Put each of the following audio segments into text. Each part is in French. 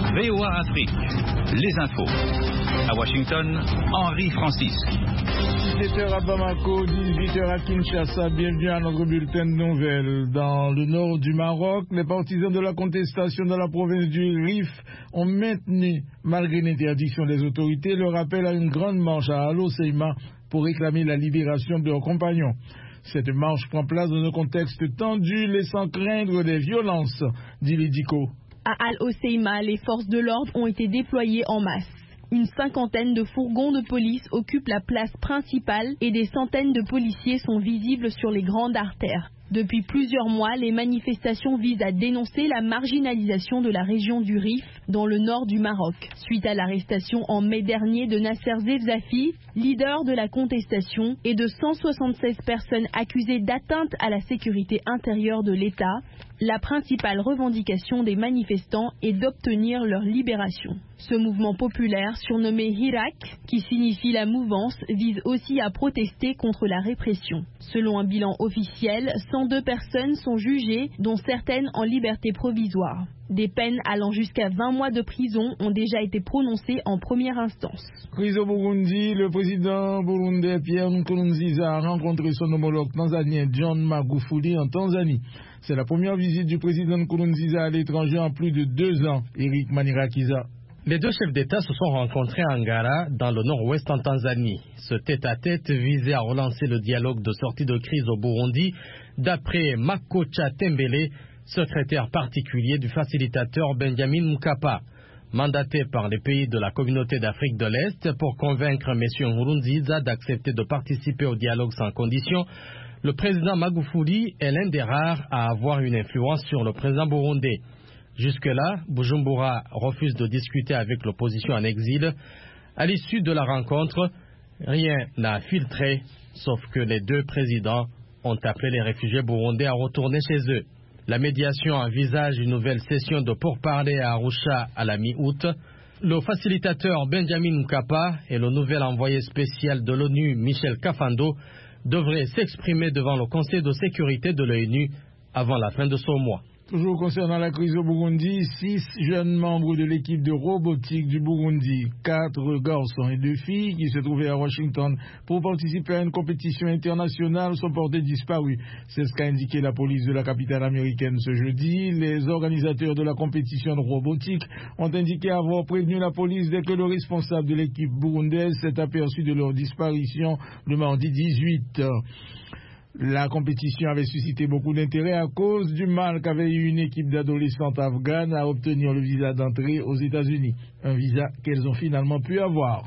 VOA Afrique, les infos. À Washington, Henri Francis. 17h à Bamako, 18h à Kinshasa. Bienvenue à notre bulletin de nouvelles. Dans le nord du Maroc, les partisans de la contestation dans la province du Rif ont maintenu, malgré l'interdiction des autorités, leur appel à une grande marche à Al-Hoceima pour réclamer la libération de leurs compagnons. Cette marche prend place dans un contexte tendu, laissant craindre des violences, dit Lidiko. À Al-Hoceima, les forces de l'ordre ont été déployées en masse. Une cinquantaine de fourgons de police occupent la place principale et des centaines de policiers sont visibles sur les grandes artères. Depuis plusieurs mois, les manifestations visent à dénoncer la marginalisation de la région du Rif, dans le nord du Maroc. Suite à l'arrestation en mai dernier de Nasser Zefzafi, leader de la contestation, et de 176 personnes accusées d'atteinte à la sécurité intérieure de l'État, la principale revendication des manifestants est d'obtenir leur libération. Ce mouvement populaire, surnommé Hirak, qui signifie la mouvance, vise aussi à protester contre la répression. Selon un bilan officiel, 102 personnes sont jugées, dont certaines en liberté provisoire. Des peines allant jusqu'à 20 mois de prison ont déjà été prononcées en première instance. Prise au Burundi, le président burundais Pierre Nkurunziza a rencontré son homologue tanzanien John Magufuli en Tanzanie. C'est la première visite du président Nkurunziza à l'étranger en plus de 2 ans. Eric Manirakiza. Les deux chefs d'État se sont rencontrés à Ngara, dans le nord-ouest en Tanzanie. Ce tête-à-tête visait à relancer le dialogue de sortie de crise au Burundi, d'après Makocha Tembele, secrétaire particulier du facilitateur Benjamin Mkapa. Mandaté par les pays de la communauté d'Afrique de l'Est pour convaincre M. Nkurunziza d'accepter de participer au dialogue sans condition, le président Magufuli est l'un des rares à avoir une influence sur le président burundais. Jusque-là, Bujumbura refuse de discuter avec l'opposition en exil. À l'issue de la rencontre, rien n'a filtré, sauf que les deux présidents ont appelé les réfugiés burundais à retourner chez eux. La médiation envisage une nouvelle session de pourparlers à Arusha à la mi-août. Le facilitateur Benjamin Mkapa et le nouvel envoyé spécial de l'ONU Michel Kafando devraient s'exprimer devant le Conseil de sécurité de l'ONU avant la fin de ce mois. Toujours concernant la crise au Burundi, 6 jeunes membres de l'équipe de robotique du Burundi, 4 garçons et 2 filles qui se trouvaient à Washington pour participer à une compétition internationale sont portés disparus. C'est ce qu'a indiqué la police de la capitale américaine ce jeudi. Les organisateurs de la compétition de robotique ont indiqué avoir prévenu la police dès que le responsable de l'équipe burundaise s'est aperçu de leur disparition le mardi 18. La compétition avait suscité beaucoup d'intérêt à cause du mal qu'avait eu une équipe d'adolescentes afghanes à obtenir le visa d'entrée aux États-Unis. Un visa qu'elles ont finalement pu avoir.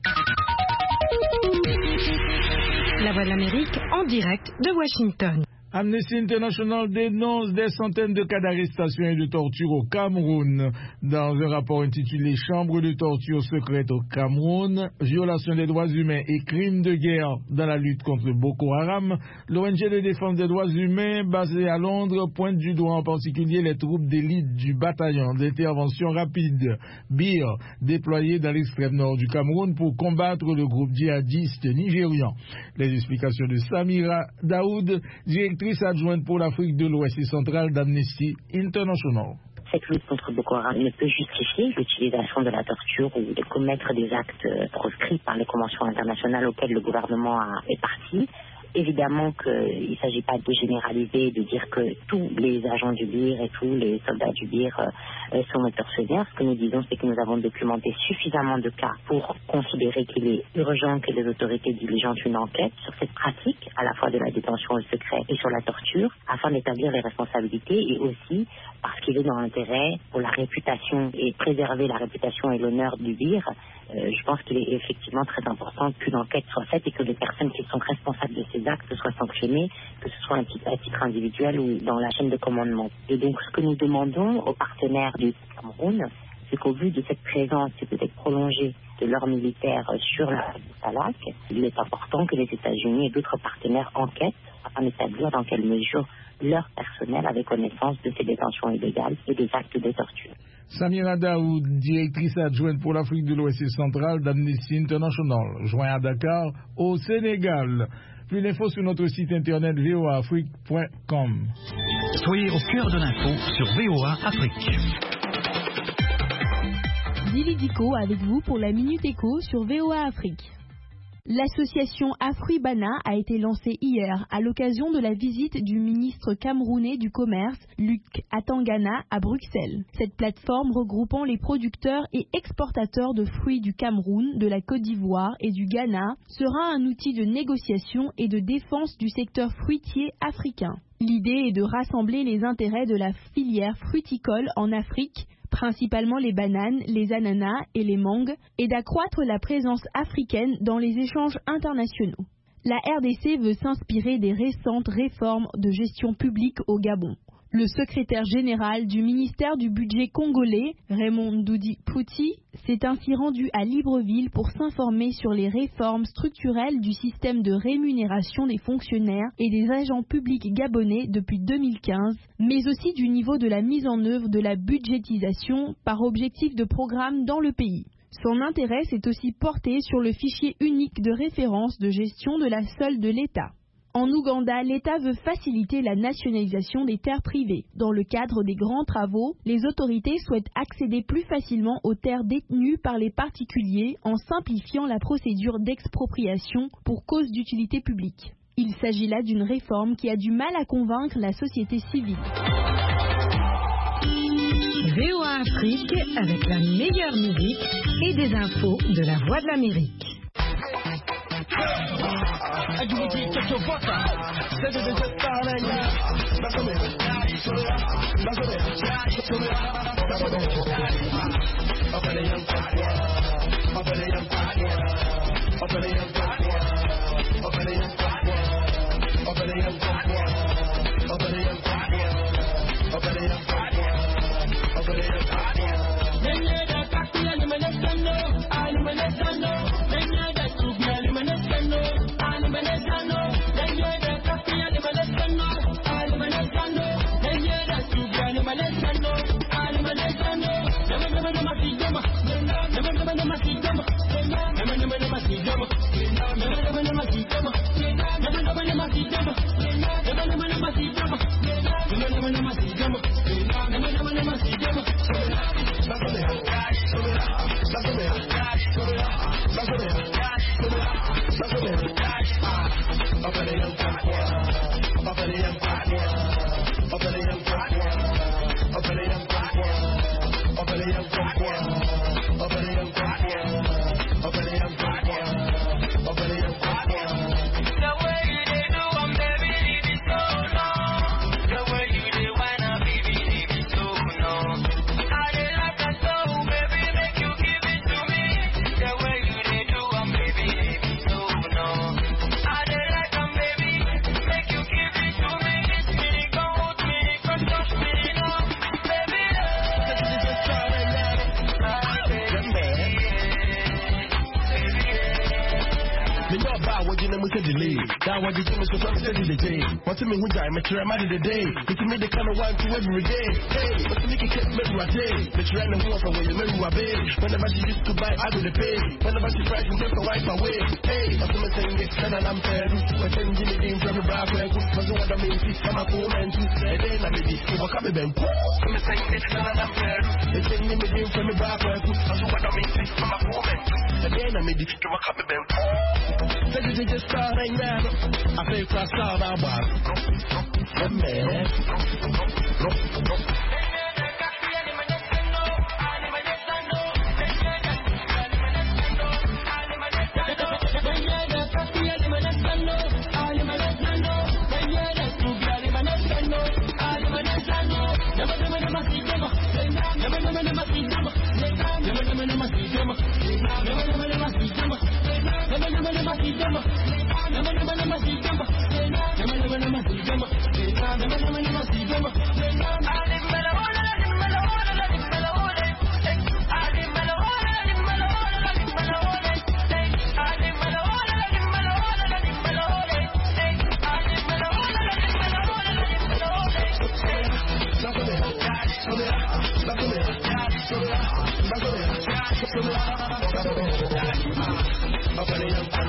La Voix de l'Amérique en direct de Washington. Amnesty International dénonce des centaines de cas d'arrestation et de torture au Cameroun. Dans un rapport intitulé « Chambre de torture secrète au Cameroun, violation des droits humains et crimes de guerre dans la lutte contre Boko Haram », l'ONG de défense des droits humains basée à Londres pointe du doigt en particulier les troupes d'élite du bataillon d'intervention rapide BIR déployés dans l'extrême nord du Cameroun pour combattre le groupe djihadiste nigérian. Les explications de Samira Daoud, directrice adjointe pour l'Afrique de l'Ouest et centrale d'Amnesty International. Cette lutte contre Boko Haram ne peut justifier l'utilisation de la torture ou de commettre des actes proscrits par les conventions internationales auxquelles le gouvernement est parti. Évidemment qu'il ne s'agit pas de généraliser, de dire que tous les agents du BIR et tous les soldats du BIR sont des tortionnaires. Ce que nous disons, c'est que nous avons documenté suffisamment de cas pour considérer qu'il est urgent que les autorités diligentent une enquête sur cette pratique, à la fois de la détention au secret et sur la torture, afin d'établir les responsabilités et aussi parce qu'il est dans l'intérêt pour la réputation et préserver la réputation et l'honneur du BIR. Je pense qu'il est effectivement très important qu'une enquête soit faite et que les personnes qui sont responsables de ces actes soient sanctionnées, que ce soit à titre individuel ou dans la chaîne de commandement. Et donc ce que nous demandons aux partenaires du Cameroun, c'est qu'au vu de cette présence et peut-être prolongée de leurs militaires sur la Salak, il est important que les États-Unis et d'autres partenaires enquêtent afin d'établir dans quelle mesure leur personnel avait connaissance de ces détentions illégales et des actes de torture. Samira Daoud, directrice adjointe pour l'Afrique de l'Ouest et centrale d'Amnesty International, joint à Dakar, au Sénégal. Plus d'infos sur notre site internet voaafrique.com. Soyez au cœur de l'info sur VOA Afrique. Billy Dico avec vous pour la Minute Éco sur VOA Afrique. L'association Afribana a été lancée hier à l'occasion de la visite du ministre camerounais du Commerce, Luc Atangana, à Bruxelles. Cette plateforme regroupant les producteurs et exportateurs de fruits du Cameroun, de la Côte d'Ivoire et du Ghana sera un outil de négociation et de défense du secteur fruitier africain. L'idée est de rassembler les intérêts de la filière fruticole en Afrique, principalement les bananes, les ananas et les mangues, et d'accroître la présence africaine dans les échanges internationaux. La RDC veut s'inspirer des récentes réformes de gestion publique au Gabon. Le secrétaire général du ministère du budget congolais, Raymond Doudi Pouti, s'est ainsi rendu à Libreville pour s'informer sur les réformes structurelles du système de rémunération des fonctionnaires et des agents publics gabonais depuis 2015, mais aussi du niveau de la mise en œuvre de la budgétisation par objectif de programme dans le pays. Son intérêt s'est aussi porté sur le fichier unique de référence de gestion de la solde de l'État. En Ouganda, l'État veut faciliter la nationalisation des terres privées. Dans le cadre des grands travaux, les autorités souhaitent accéder plus facilement aux terres détenues par les particuliers en simplifiant la procédure d'expropriation pour cause d'utilité publique. Il s'agit là d'une réforme qui a du mal à convaincre la société civile. VOA Afrique avec la meilleure musique et des infos de la Voix de l'Amérique. Now I just do so I'm steady the day. Want to me who die, make sure I'm out of the day. You can make the kind of wine to every day. Hey, but to make it keep me a day. Make sure I know who from where you make a bay. Whenever she used to buy, I do the pay. Whenever she tries to take a wife away. Hey, but to me saying it's kind of unfair. When I'm Jimmy Dean from the back, I could for what I mean, it's from a poor man too. And then I'm a bit, what can be been poor? To me saying it's kind of unfair. They say Jimmy Dean from the back, I could for what I mean, it's from a poor man too. And then I'm a bit, what can be been poor? Said you just starting now. I feel cross out our bar. The man. Up